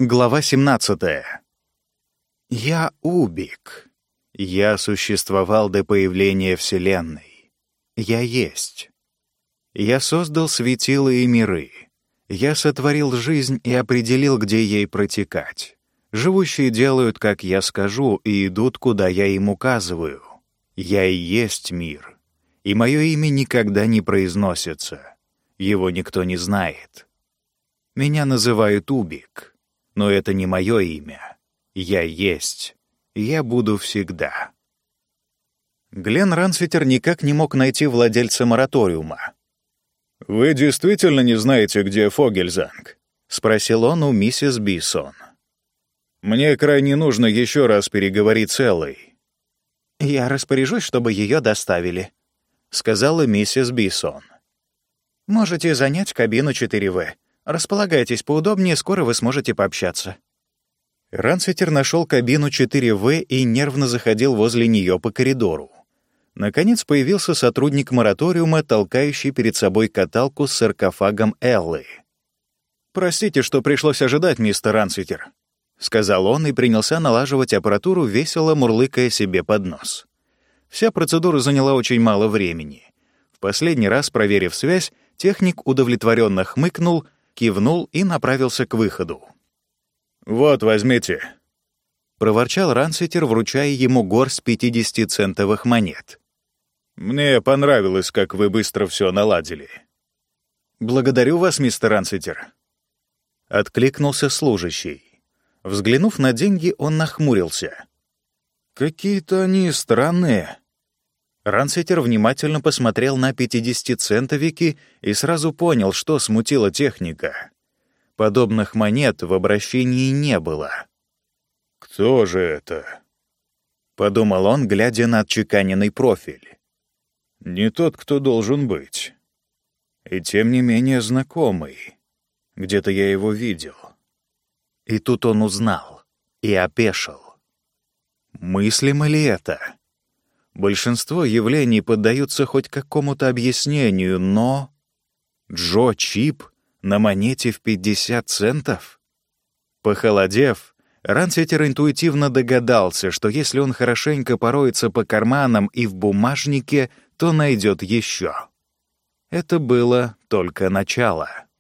Глава 17. Я Убик. Я существовал до появления Вселенной. Я есть. Я создал светила и миры. Я сотворил жизнь и определил, где ей протекать. Живущие делают, как я скажу, и идут, куда я им указываю. Я и есть мир. И мое имя никогда не произносится. Его никто не знает. Меня называют Убик. Но это не мое имя. Я есть. Я буду всегда. Глен Рансвитер никак не мог найти владельца мораториума. «Вы действительно не знаете, где Фогельзанг?» — спросил он у миссис Бисон. «Мне крайне нужно еще раз переговорить с Эллой». «Я распоряжусь, чтобы ее доставили», — сказала миссис Бисон. «Можете занять кабину 4В. Располагайтесь поудобнее, скоро вы сможете пообщаться». Рансвитер нашел кабину 4В и нервно заходил возле нее по коридору. Наконец появился сотрудник мораториума, толкающий перед собой каталку с саркофагом Эллы. «Простите, что пришлось ожидать, мистер Рансвитер», — сказал он и принялся налаживать аппаратуру, весело мурлыкая себе под нос. Вся процедура заняла очень мало времени. В последний раз, проверив связь, техник удовлетворенно хмыкнул, кивнул и направился к выходу. «Вот, возьмите», — проворчал Рансвитер, вручая ему горсть 50-центовых монет. «Мне понравилось, как вы быстро все наладили». «Благодарю вас, мистер Рансвитер», — откликнулся служащий. Взглянув на деньги, он нахмурился. «Какие-то они странные». Рансвитер внимательно посмотрел на 50-центовики и сразу понял, что смутило техника. Подобных монет в обращении не было. «Кто же это?» — подумал он, глядя на отчеканенный профиль. «Не тот, кто должен быть. И тем не менее знакомый. Где-то я его видел». И тут он узнал и опешил. Мыслимо ли это? Большинство явлений поддаются хоть какому-то объяснению, но... Джо Чип на монете в 50 центов? Похолодев, Рансвитер интуитивно догадался, что если он хорошенько пороется по карманам и в бумажнике, то найдет еще. Это было только начало.